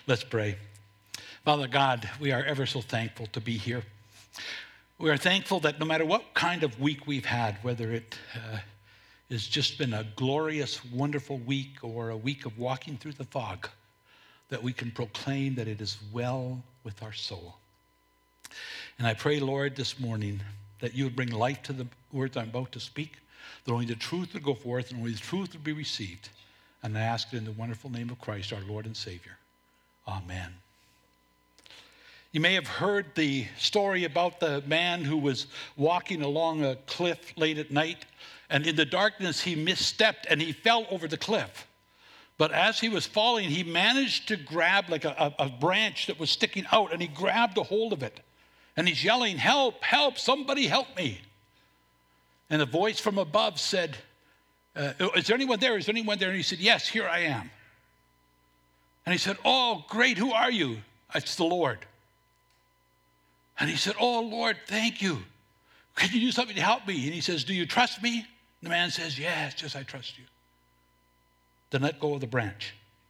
Let's pray. Father God, we are ever so thankful to be here. We are thankful that no matter what kind of week we've had, whether it has just been a glorious, wonderful week or a week of walking through the fog, that we can proclaim that it is well with our soul. And I pray, Lord, this morning that you would bring life to the words I'm about to speak, that only the truth would go forth and only the truth would be received. And I ask it in the wonderful name of Christ, our Lord and Savior. Amen. You may have heard the story about the man who was walking along a cliff late at night, and in the darkness he misstepped and he fell over the cliff. But as he was falling, he managed to grab like a branch that was sticking out, and he grabbed a hold of it. And he's yelling, "Help, help, somebody help me." And a voice from above said, "Is there anyone there? Is there anyone there?" And he said, "Yes, here I am." And he said, "Oh, great, who are you?" "It's the Lord." And he said, "Oh, Lord, thank you. Can you do something to help me?" And he says, "Do you trust me?" And the man says, yes, I trust you." Then let go of the branch.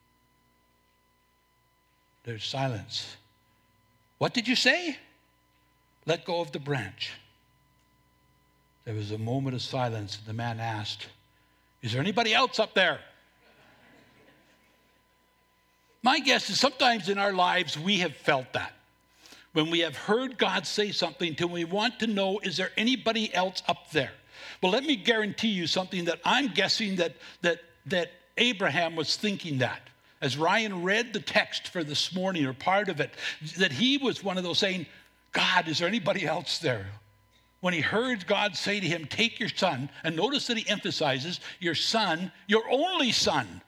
There's silence. "What did you say?" "Let go of the branch." There was a moment of silence, and the man asked, "Is there anybody else up there?" My guess is sometimes in our lives we have felt that. When we have heard God say something till we want to know, is there anybody else up there? Well, let me guarantee you something that I'm guessing that Abraham was thinking that. As Ryan read the text for this morning, or part of it, that he was one of those saying, "God, is there anybody else there?" When he heard God say to him, "Take your son," and notice that he emphasizes, your son, your only son,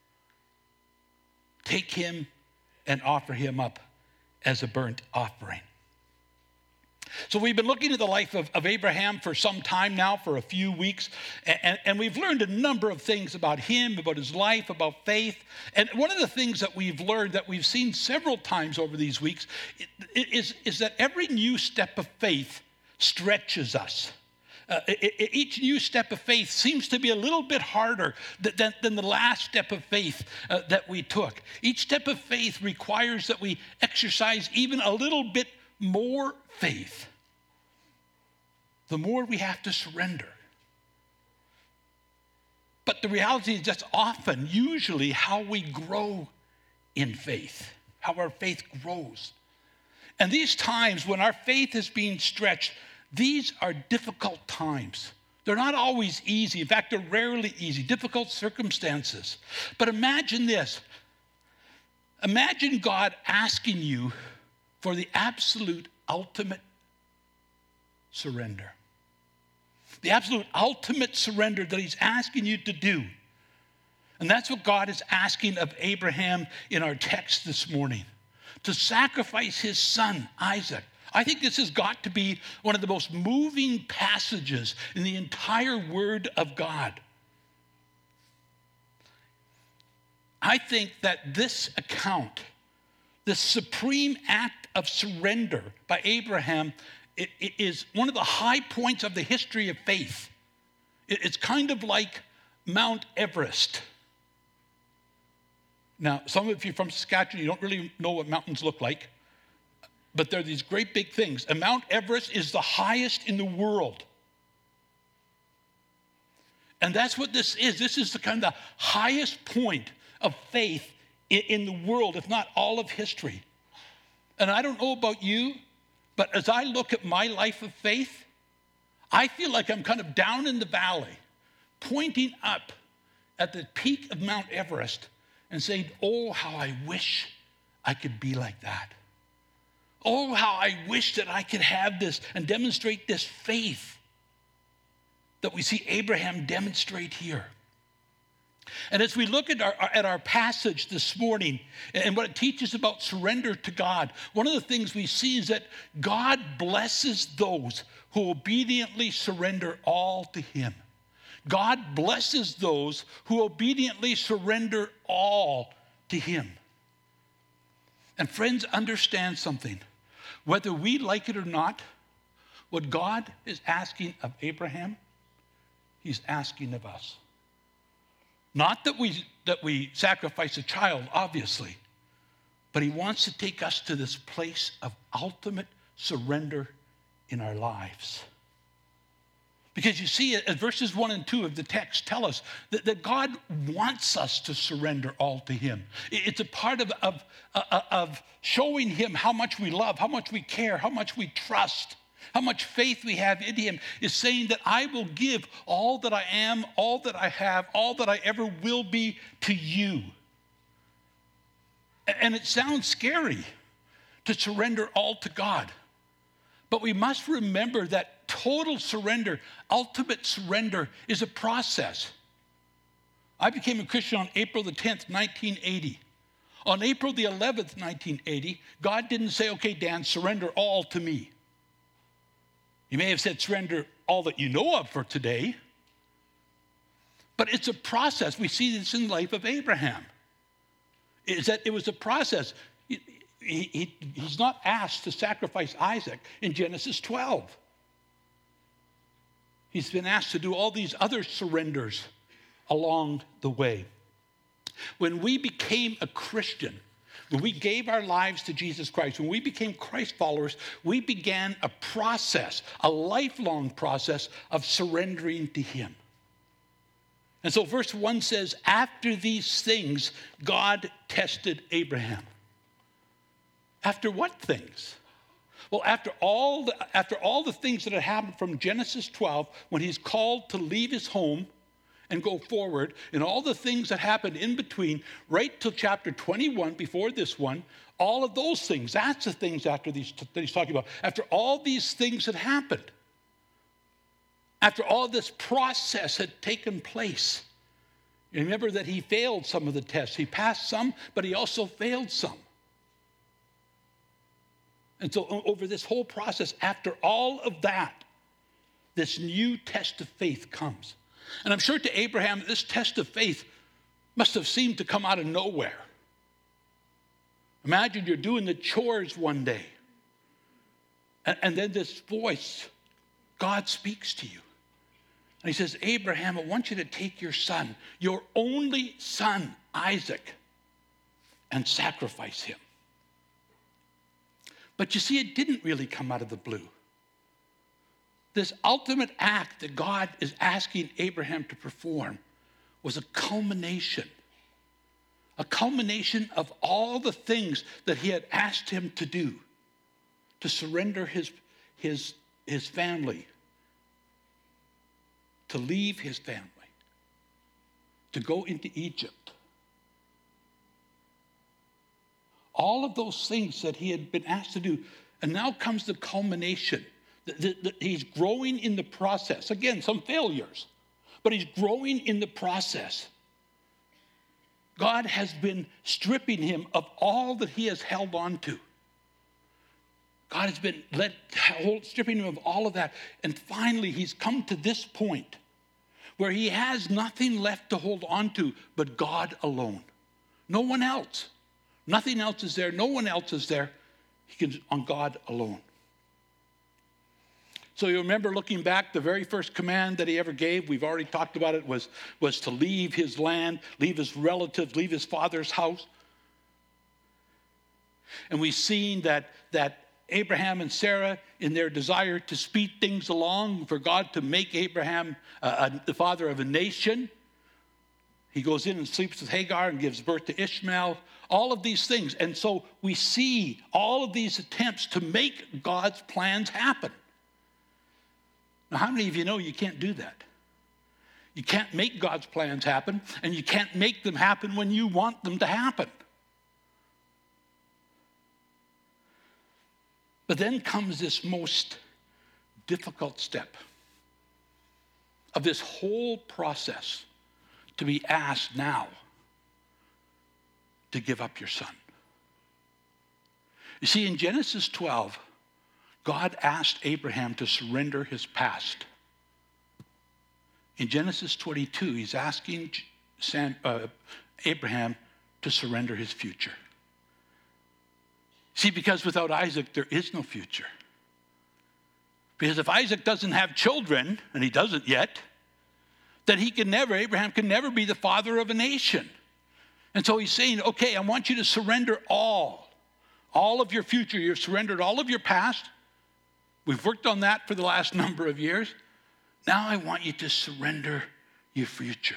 take him and offer him up as a burnt offering. So we've been looking at the life of Abraham for some time now, for a few weeks, and we've learned a number of things about him, about his life, about faith. And one of the things that we've learned, that we've seen several times over these weeks, is that every new step of faith stretches us. Each new step of faith seems to be a little bit harder than the last step of faith that we took. Each step of faith requires that we exercise even a little bit more faith. The more we have to surrender. But the reality is that's often, usually, how we grow in faith, how our faith grows. And these times when our faith is being stretched, these are difficult times. They're not always easy. In fact, they're rarely easy, difficult circumstances. But imagine this. Imagine God asking you for the absolute ultimate surrender. The absolute ultimate surrender that he's asking you to do. And that's what God is asking of Abraham in our text this morning. To sacrifice his son, Isaac. I think this has got to be one of the most moving passages in the entire Word of God. I think that this account, this supreme act of surrender by Abraham, is one of the high points of the history of faith. It's kind of like Mount Everest. Now, some of you from Saskatchewan, you don't really know what mountains look like. But they're these great big things. And Mount Everest is the highest in the world. And that's what this is. This is the kind of the highest point of faith in the world, if not all of history. And I don't know about you, but as I look at my life of faith, I feel like I'm kind of down in the valley, pointing up at the peak of Mount Everest and saying, "Oh, how I wish I could be like that. Oh, how I wish that I could have this and demonstrate this faith that we see Abraham demonstrate here." And as we look at our passage this morning and what it teaches about surrender to God, one of the things we see is that God blesses those who obediently surrender all to him. God blesses those who obediently surrender all to him. And friends, understand something. Whether we like it or not, what God is asking of Abraham, he's asking of us. Not that we sacrifice a child, obviously, But he wants to take us to this place of ultimate surrender in our lives. Because you see, as verses 1 and 2 of the text tell us that God wants us to surrender all to him. It's a part of showing him how much we love, how much we care, how much we trust, how much faith we have in him, is saying that I will give all that I am, all that I have, all that I ever will be to you. And it sounds scary to surrender all to God. But we must remember that total surrender, ultimate surrender, is a process. I became a Christian on April the 10th, 1980. On April the 11th, 1980, God didn't say, okay, Dan, surrender all to me. He may have said, surrender all that you know of for today. But it's a process. We see this in the life of Abraham. Is that it was a process. He's not asked to sacrifice Isaac in Genesis 12. He's been asked to do all these other surrenders along the way. When we became a Christian, when we gave our lives to Jesus Christ, when we became Christ followers, we began a process, a lifelong process of surrendering to him. And so verse 1 says, after these things, God tested Abraham. After what things? Well, after all the things that had happened from Genesis 12, when he's called to leave his home and go forward, and all the things that happened in between, right till chapter 21, before this one, all of those things, that's the things after these that he's talking about. After all these things had happened, after all this process had taken place, remember that he failed some of the tests. He passed some, but he also failed some. And so over this whole process, after all of that, this new test of faith comes. And I'm sure to Abraham, this test of faith must have seemed to come out of nowhere. Imagine you're doing the chores one day, and then this voice, God speaks to you. And he says, Abraham, I want you to take your son, your only son, Isaac, and sacrifice him. But you see, it didn't really come out of the blue. This ultimate act that God is asking Abraham to perform was a culmination of all the things that he had asked him to do, to surrender his family, to leave his family, to go into Egypt. All of those things that he had been asked to do, and now comes the culmination. He's growing in the process. Again, some failures, but he's growing in the process. God has been stripping him of all that he has held on to. God has been stripping him of all of that. And finally, he's come to this point where he has nothing left to hold on to but God alone. No one else. Nothing else is there. No one else is there. He can on God alone. So you remember, looking back, the very first command that he ever gave, we've already talked about it, was to leave his land, leave his relatives, leave his father's house. And we've seen that Abraham and Sarah, in their desire to speed things along, for God to make Abraham the father of a nation, he goes in and sleeps with Hagar and gives birth to Ishmael, all of these things. And so we see all of these attempts to make God's plans happen. Now, how many of you know you can't do that? You can't make God's plans happen, and you can't make them happen when you want them to happen. But then comes this most difficult step of this whole process, to be asked now to give up your son. You see, in Genesis 12, God asked Abraham to surrender his past. In Genesis 22, he's asking Abraham to surrender his future. See, because without Isaac, there is no future. Because if Isaac doesn't have children, and he doesn't yet, then Abraham can never be the father of a nation. And so he's saying, okay, I want you to surrender all. all of your future. You've surrendered all of your past. We've worked on that for the last number of years. Now I want you to surrender your future.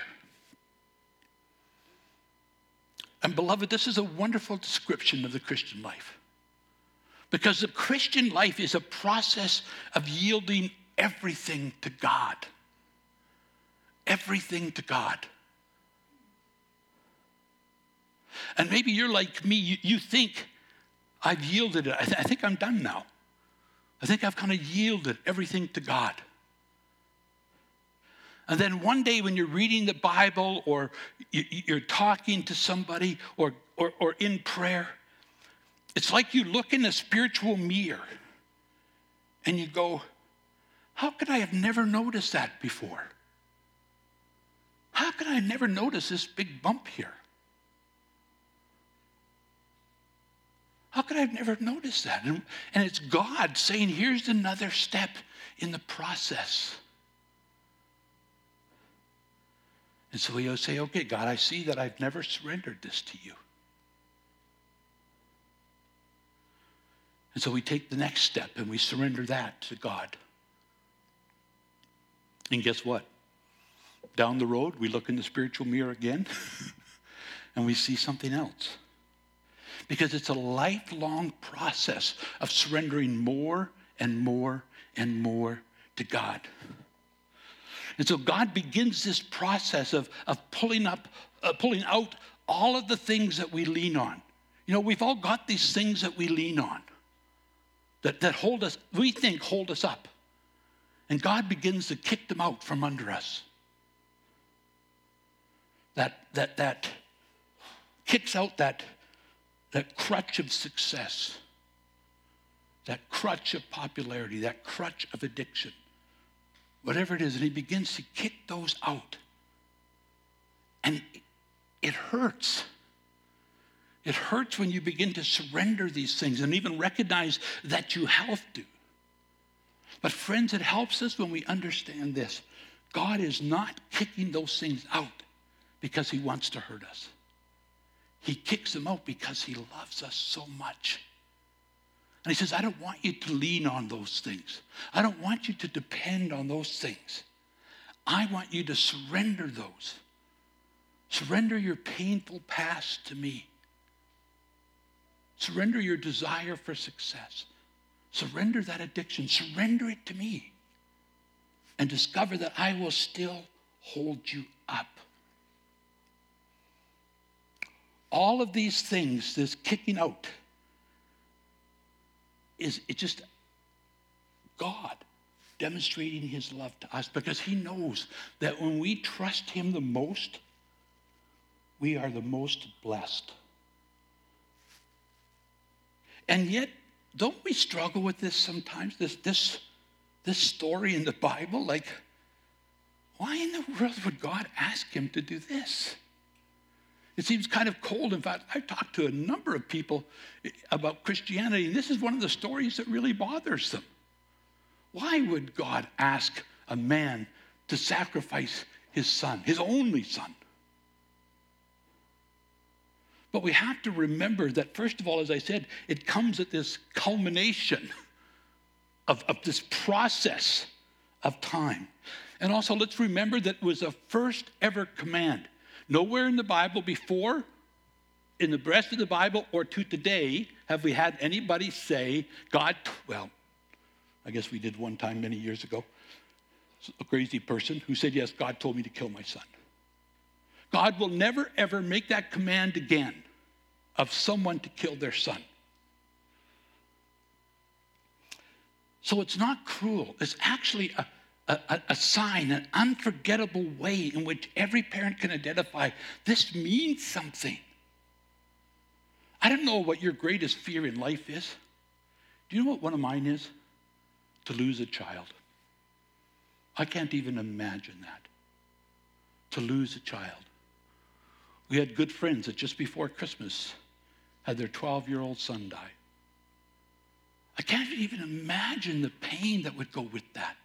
And beloved, this is a wonderful description of the Christian life. Because the Christian life is a process of yielding everything to God. Everything to God. And maybe you're like me. You think, I've yielded it. I think I'm done now. I think I've kind of yielded everything to God. And then one day when you're reading the Bible or you're talking to somebody or in prayer, it's like you look in a spiritual mirror and you go, how could I have never noticed that before? How could I never notice this big bump here? How could I have never noticed that? And it's God saying, here's another step in the process. And so he'll say, okay, God, I see that I've never surrendered this to you. And so we take the next step and we surrender that to God. And guess what? Down the road, we look in the spiritual mirror again and we see something else. Because it's a lifelong process of surrendering more and more and more to God. And so God begins this process of pulling out all of the things that we lean on. You know, we've all got these things that we lean on that hold us, we think hold us up. And God begins to kick them out from under us. That kicks out that crutch of success, that crutch of popularity, that crutch of addiction, whatever it is, and he begins to kick those out. And it hurts. It hurts when you begin to surrender these things and even recognize that you have to. But friends, it helps us when we understand this. God is not kicking those things out because he wants to hurt us. He kicks them out because he loves us so much. And he says, I don't want you to lean on those things. I don't want you to depend on those things. I want you to surrender those. Surrender your painful past to me. Surrender your desire for success. Surrender that addiction. Surrender it to me. And discover that I will still hold you up. All of these things, this kicking out, it's just God demonstrating his love to us because he knows that when we trust him the most, we are the most blessed. And yet, don't we struggle with this sometimes, this story in the Bible? Like, why in the world would God ask him to do this? It seems kind of cold. In fact, I've talked to a number of people about Christianity, and this is one of the stories that really bothers them. Why would God ask a man to sacrifice his son, his only son? But we have to remember that, first of all, as I said, it comes at this culmination of this process of time. And also, let's remember that it was the first ever command. Nowhere in the Bible before, in the rest of the Bible, or to today, have we had anybody say, God, well, I guess we did one time many years ago, a crazy person who said, yes, God told me to kill my son. God will never, ever make that command again of someone to kill their son. So it's not cruel. It's actually a sign, an unforgettable way in which every parent can identify this means something. I don't know what your greatest fear in life is. Do you know what one of mine is? To lose a child. I can't even imagine that. To lose a child. We had good friends that just before Christmas had their 12-year-old son die. I can't even imagine the pain that would go with that.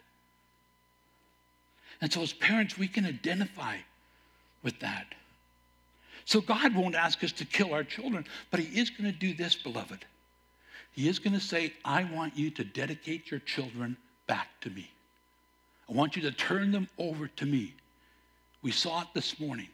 And so as parents, we can identify with that. So God won't ask us to kill our children, but he is going to do this, beloved. He is going to say, I want you to dedicate your children back to me. I want you to turn them over to me. We saw it this morning.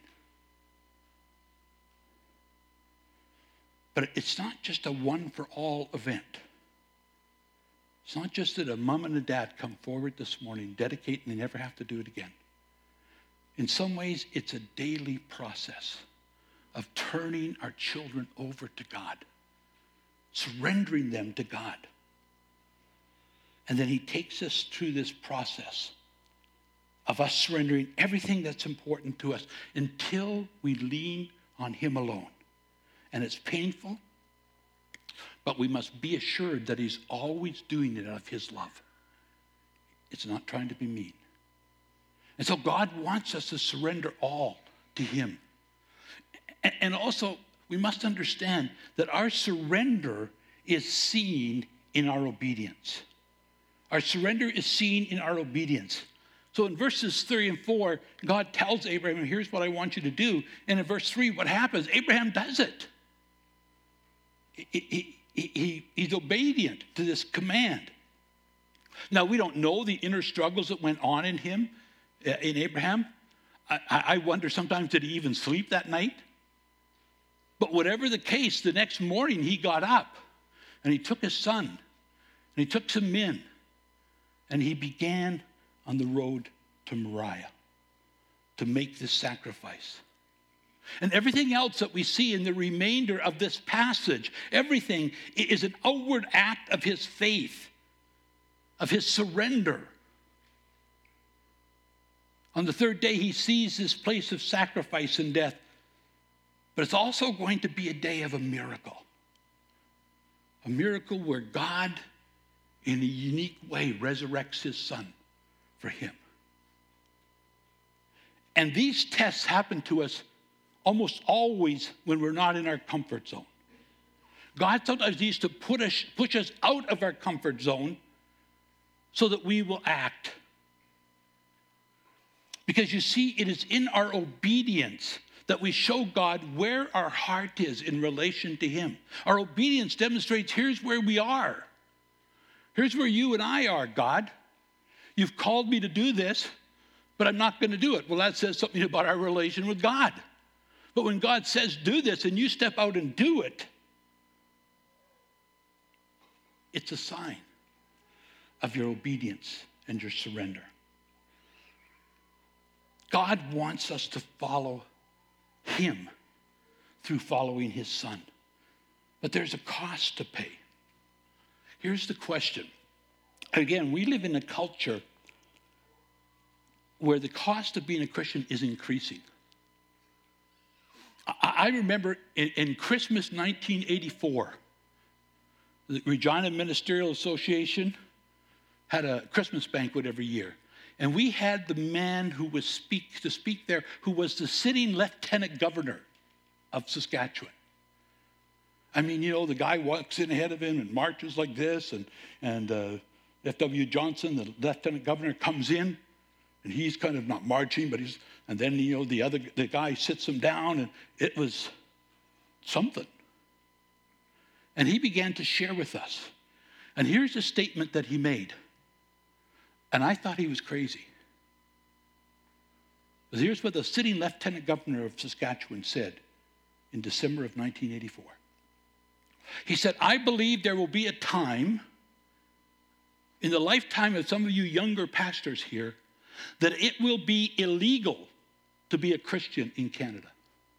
But it's not just a one-for-all event. It's not just that a mom and a dad come forward this morning, dedicate, and they never have to do it again. In some ways, it's a daily process of turning our children over to God, surrendering them to God. And then he takes us through this process of us surrendering everything that's important to us until we lean on him alone. And it's painful, but we must be assured that he's always doing it out of his love. It's not trying to be mean. And so God wants us to surrender all to him. And also, we must understand that our surrender is seen in our obedience. Our surrender is seen in our obedience. So in verses 3 and 4, God tells Abraham, here's what I want you to do. And in verse 3, what happens? Abraham does it. He's obedient to this command. Now, we don't know the inner struggles that went on in him, in Abraham. I wonder sometimes, did he even sleep that night? But whatever the case, the next morning he got up and he took his son and he took some men and he began on the road to Moriah to make this sacrifice. And everything else that we see in the remainder of this passage, everything is an outward act of his faith, of his surrender. On the third day, he sees this place of sacrifice and death. But it's also going to be a day of a miracle. A miracle where God, in a unique way, resurrects his son for him. And these tests happen to us almost always when we're not in our comfort zone. God sometimes needs to push us out of our comfort zone so that we will act. Because you see, it is in our obedience that we show God where our heart is in relation to him. Our obedience demonstrates, here's where we are. Here's where you and I are, God. You've called me to do this, but I'm not going to do it. Well, that says something about our relation with God. But when God says do this and you step out and do it, it's a sign of your obedience and your surrender. God wants us to follow him through following his son. But there's a cost to pay. Here's the question. Again, we live in a culture where the cost of being a Christian is increasing. I remember in Christmas 1984, the Regina Ministerial Association had a Christmas banquet every year. And we had the man who was to speak there, who was the sitting lieutenant governor of Saskatchewan. I mean, you know, the guy walks in ahead of him and marches like this, and F.W. Johnson, the lieutenant governor, comes in, and he's kind of not marching, but and then, you know, the guy sits him down, and it was something. And he began to share with us. And here's a statement that he made. And I thought he was crazy. But here's what the sitting lieutenant governor of Saskatchewan said in December of 1984. He said, I believe there will be a time in the lifetime of some of you younger pastors here that it will be illegal to be a Christian in Canada.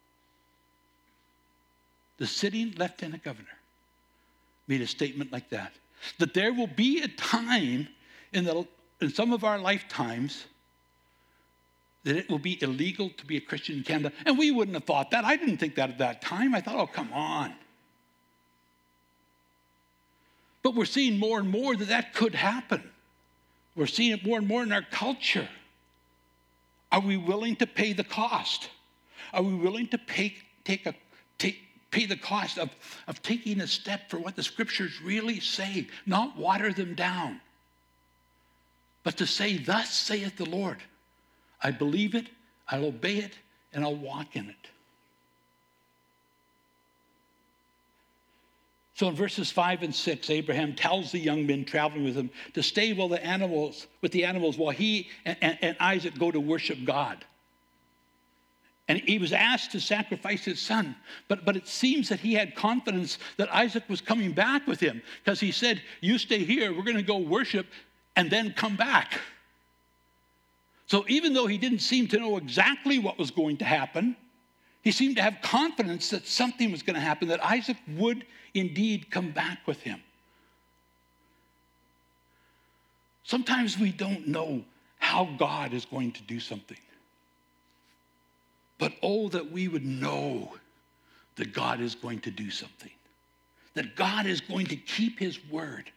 The sitting lieutenant governor made a statement like that. That there will be a time in some of our lifetimes that it will be illegal to be a Christian in Canada. And we wouldn't have thought that. I didn't think that at that time. I thought, oh, come on. But we're seeing more and more that could happen. We're seeing it more and more in our culture. Are we willing to pay the cost? Are we willing to pay the cost of taking a step for what the scriptures really say, not water them down, but to say, thus saith the Lord. I believe it, I'll obey it, and I'll walk in it. So in verses 5 and 6, Abraham tells the young men traveling with him to stay with the animals while he and Isaac go to worship God. And he was asked to sacrifice his son. But it seems that he had confidence that Isaac was coming back with him, because he said, you stay here, we're going to go worship and then come back. So even though he didn't seem to know exactly what was going to happen, he seemed to have confidence that something was going to happen, that Isaac would indeed come back with him. Sometimes we don't know how God is going to do something. But oh, that we would know that God is going to do something, that God is going to keep his word.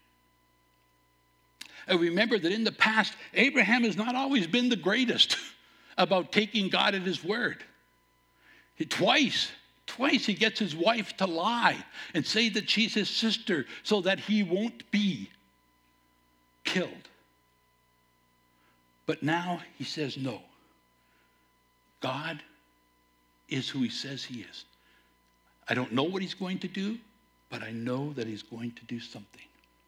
And remember that in the past, Abraham has not always been the greatest about taking God at his word. Twice he gets his wife to lie and say that she's his sister so that he won't be killed. But now he says no. God is who he says he is. I don't know what he's going to do, but I know that he's going to do something.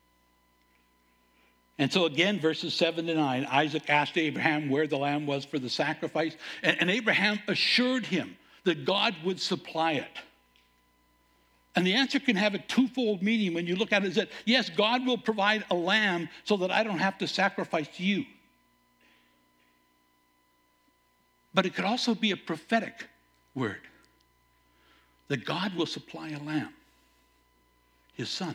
And so again, verses 7 to 9, Isaac asked Abraham where the lamb was for the sacrifice, and Abraham assured him that God would supply it. And the answer can have a twofold meaning when you look at it, is that, yes, God will provide a lamb so that I don't have to sacrifice you. But it could also be a prophetic word, that God will supply a lamb, his son,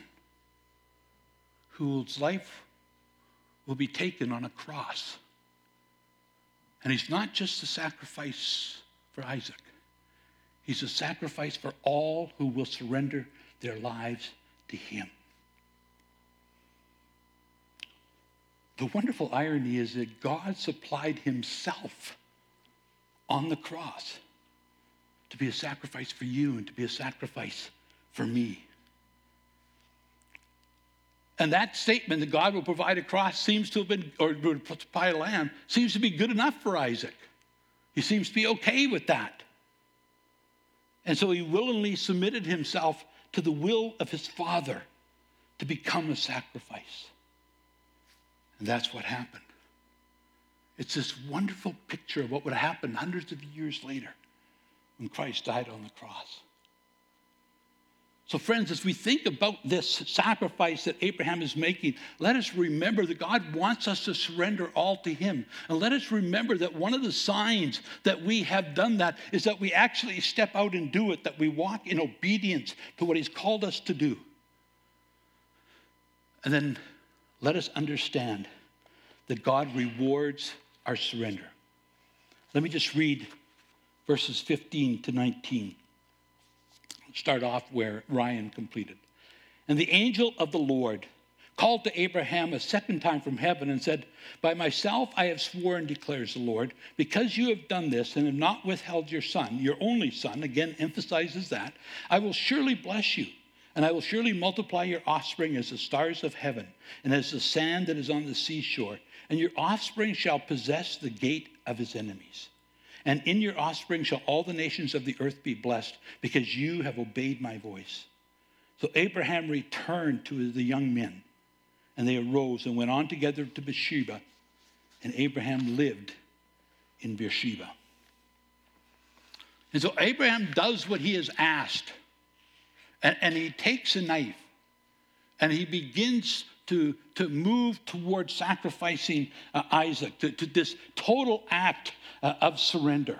whose life will be taken on a cross. And he's not just a sacrifice for Isaac. He's a sacrifice for all who will surrender their lives to him. The wonderful irony is that God supplied himself on the cross to be a sacrifice for you and to be a sacrifice for me. And that statement that God will provide a cross seems to have been, or would supply a lamb, seems to be good enough for Isaac. He seems to be okay with that. And so he willingly submitted himself to the will of his father to become a sacrifice. And that's what happened. It's this wonderful picture of what would happen hundreds of years later when Christ died on the cross. So friends, as we think about this sacrifice that Abraham is making, let us remember that God wants us to surrender all to him. And let us remember that one of the signs that we have done that is that we actually step out and do it, that we walk in obedience to what he's called us to do. And then let us understand that God rewards our surrender. Let me just read verses 15 to 19. Start off where Ryan completed. And the angel of the Lord called to Abraham a second time from heaven and said, by myself I have sworn, declares the Lord, because you have done this and have not withheld your son, your only son, again emphasizes that, I will surely bless you, and I will surely multiply your offspring as the stars of heaven and as the sand that is on the seashore, and your offspring shall possess the gate of his enemies. And in your offspring shall all the nations of the earth be blessed, because you have obeyed my voice. So Abraham returned to the young men, and they arose and went on together to Beersheba, and Abraham lived in Beersheba. And so Abraham does what he is asked, and he takes a knife, and he begins to move towards sacrificing Isaac, to this total act of surrender.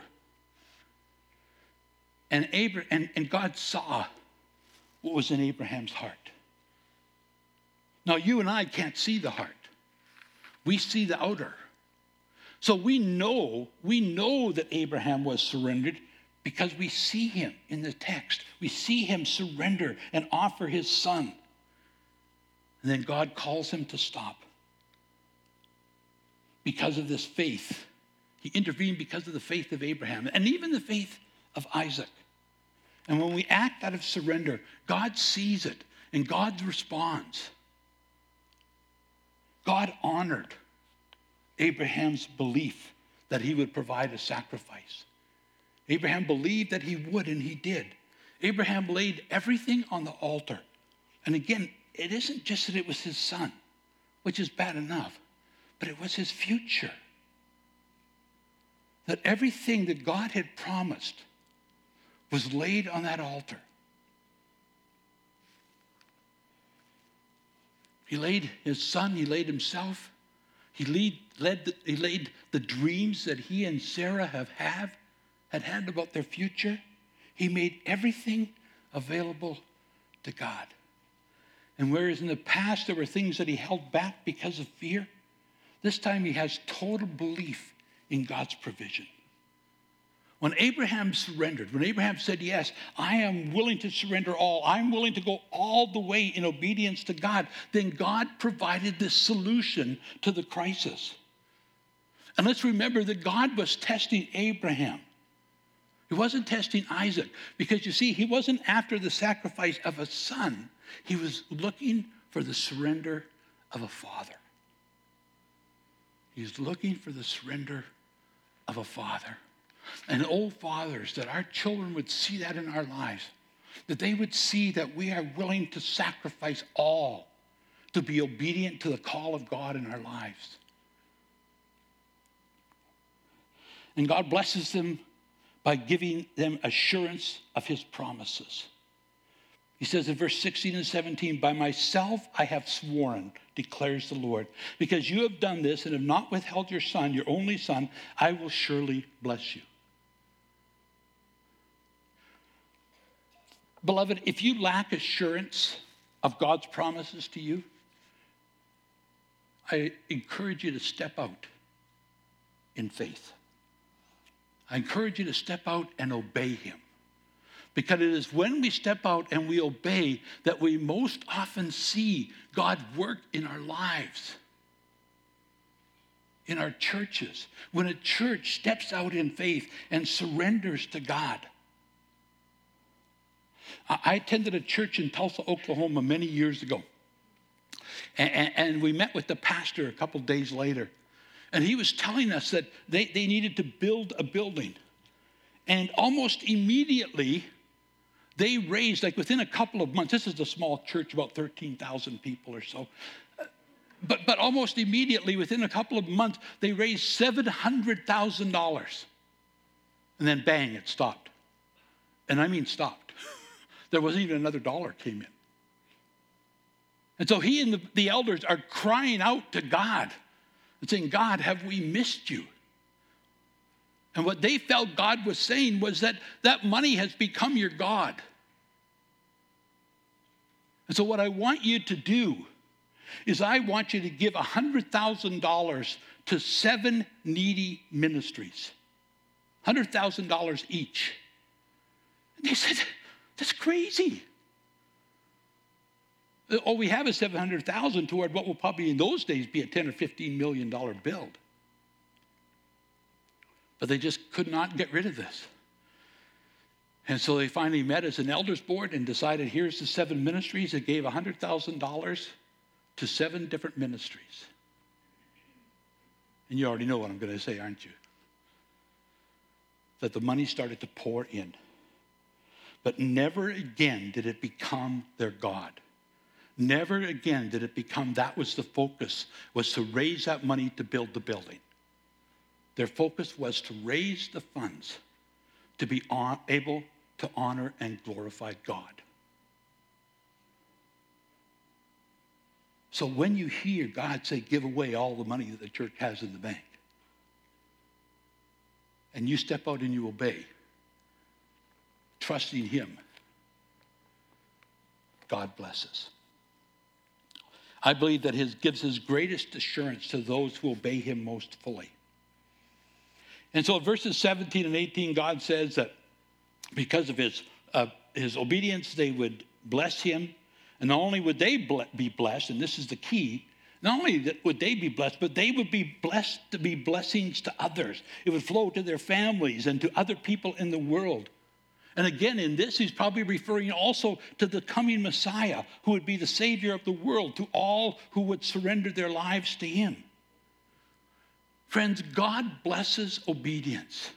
And God saw what was in Abraham's heart. Now, you and I can't see the heart. We see the outer. So we know that Abraham was surrendered because we see him in the text. We see him surrender and offer his son. And then God calls him to stop. Because of this faith, he intervened because of the faith of Abraham and even the faith of Isaac. And when we act out of surrender, God sees it and God responds. God honored Abraham's belief that he would provide a sacrifice. Abraham believed that he would, and he did. Abraham laid everything on the altar, And again, it isn't just that it was his son, which is bad enough, but it was his future. That everything that God had promised was laid on that altar. He laid his son, he laid himself, he laid the dreams that he and Sarah had had about their future. He made everything available to God. And whereas in the past there were things that he held back because of fear, this time he has total belief in God's provision. When Abraham surrendered, when Abraham said, yes, I am willing to surrender all, I'm willing to go all the way in obedience to God, then God provided this solution to the crisis. And let's remember that God was testing Abraham. He wasn't testing Isaac, because you see, he wasn't after the sacrifice of a son. He was looking for the surrender of a father. He's looking for the surrender of a father. And fathers, that our children would see that in our lives, that they would see that we are willing to sacrifice all to be obedient to the call of God in our lives. And God blesses them by giving them assurance of his promises. He says in verse 16 and 17, by myself I have sworn, declares the Lord, because you have done this and have not withheld your son, your only son, I will surely bless you. Beloved, if you lack assurance of God's promises to you, I encourage you to step out in faith. I encourage you to step out and obey him. Because it is when we step out and we obey that we most often see God work in our lives, in our churches. When a church steps out in faith and surrenders to God. I attended a church in Tulsa, Oklahoma many years ago. And we met with the pastor a couple days later. And he was telling us that they needed to build a building. And almost immediately, they raised, like within a couple of months, this is a small church, about 13,000 people or so. But almost immediately, within a couple of months, they raised $700,000. And then bang, it stopped. And I mean stopped. There wasn't even another dollar came in. And so he and the elders are crying out to God and saying, God, have we missed you? And what they felt God was saying was that that money has become your God. And so what I want you to do is I want you to give $100,000 to 7 needy ministries. $100,000 each. And they said, that's crazy. All we have is $700,000 toward what will probably in those days be a $10 or $15 million build. But they just could not get rid of this. And so they finally met as an elders board and decided here's the 7 ministries that gave $100,000 to 7 different ministries. And you already know what I'm going to say, aren't you? That the money started to pour in. But never again did it become their God. Never again did it become that was the focus, was to raise that money to build the building. Their focus was to raise the funds to be able to honor and glorify God. So when you hear God say, give away all the money that the church has in the bank, and you step out and you obey, trusting him, God blesses. I believe that he gives his greatest assurance to those who obey him most fully. And so in verses 17 and 18, God says that because of his obedience, they would bless him. And not only would they be blessed, and this is the key, not only would they be blessed, but they would be blessed to be blessings to others. It would flow to their families and to other people in the world. And again, in this, he's probably referring also to the coming Messiah, who would be the Savior of the world, to all who would surrender their lives to him. Friends, God blesses obedience.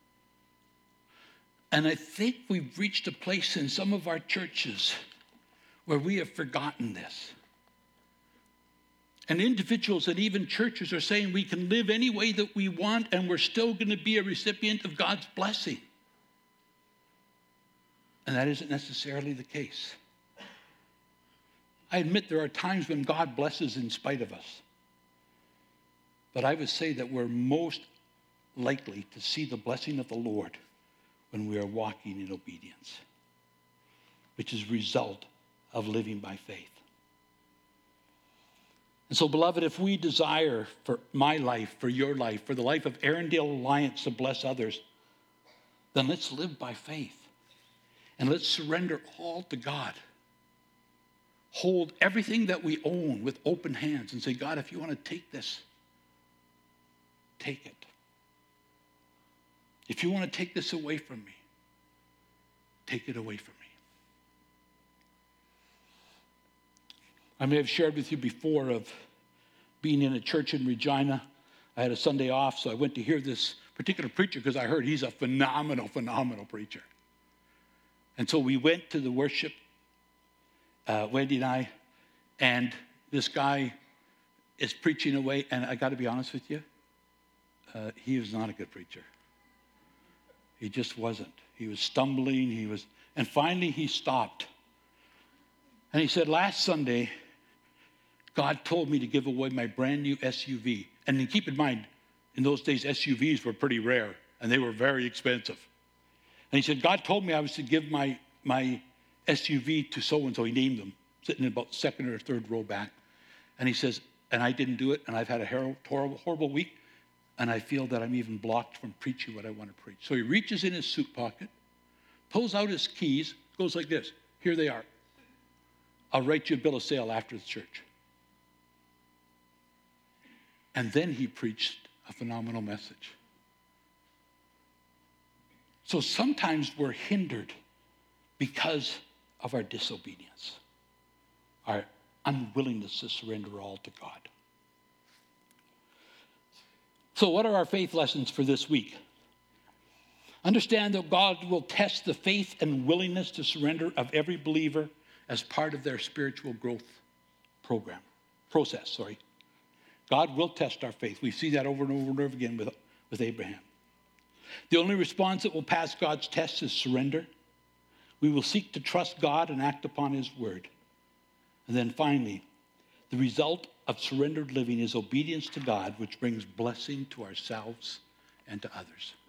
And I think we've reached a place in some of our churches where we have forgotten this. And individuals and even churches are saying we can live any way that we want and we're still going to be a recipient of God's blessing. And that isn't necessarily the case. I admit there are times when God blesses in spite of us. But I would say that we're most likely to see the blessing of the Lord when we are walking in obedience, which is a result of living by faith. And so, beloved, if we desire for my life, for your life, for the life of Erindale Alliance to bless others, then let's live by faith. And let's surrender all to God. Hold everything that we own with open hands and say, God, if you want to take this, take it. If you want to take this away from me, take it away from me. I may have shared with you before of being in a church in Regina. I had a Sunday off, so I went to hear this particular preacher because I heard he's a phenomenal preacher. And so we went to the worship, Wendy and I, and this guy is preaching away, and I got to be honest with you, he was not a good preacher. He just wasn't. He was stumbling, and finally he stopped. And he said, last Sunday, God told me to give away my brand new SUV. And then keep in mind, in those days, SUVs were pretty rare, and they were very expensive. And he said, God told me I was to give my SUV to so-and-so. He named them, sitting in about second or third row back. And he says, and I didn't do it, and I've had a horrible week, and I feel that I'm even blocked from preaching what I want to preach. So he reaches in his suit pocket, pulls out his keys, goes like this. Here they are. I'll write you a bill of sale after the church. And then he preached a phenomenal message. So sometimes we're hindered because of our disobedience, our unwillingness to surrender all to God. So what are our faith lessons for this week? Understand that God will test the faith and willingness to surrender of every believer as part of their spiritual growth process. God will test our faith. We see that over and over and over again with Abraham. The only response that will pass God's test is surrender. We will seek to trust God and act upon his word. And then finally, the result of surrendered living is obedience to God, which brings blessing to ourselves and to others.